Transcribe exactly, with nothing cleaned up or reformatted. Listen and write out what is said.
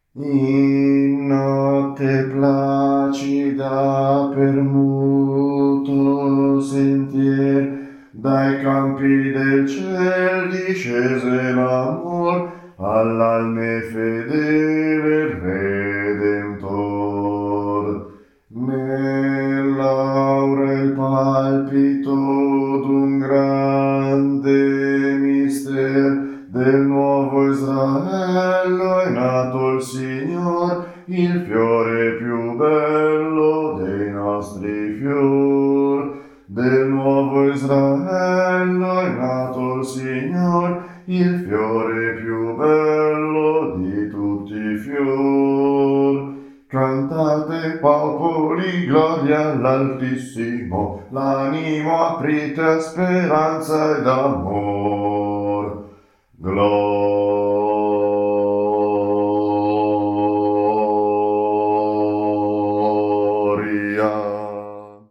In notte placida per muto sentier, dai campi del ciel discese l'amor all'alme fedele Redemptor. Nell'aurel palpito d'un grande mister del nuovo Israello è nato il Signor, il fiore più bello dei nostri fior. Del nuovo Israello è nato il Signor, il fiore più bello di tutti i fior. Cantate popoli, gloria all'Altissimo, l'animo aprite a speranza ed amor. Gloria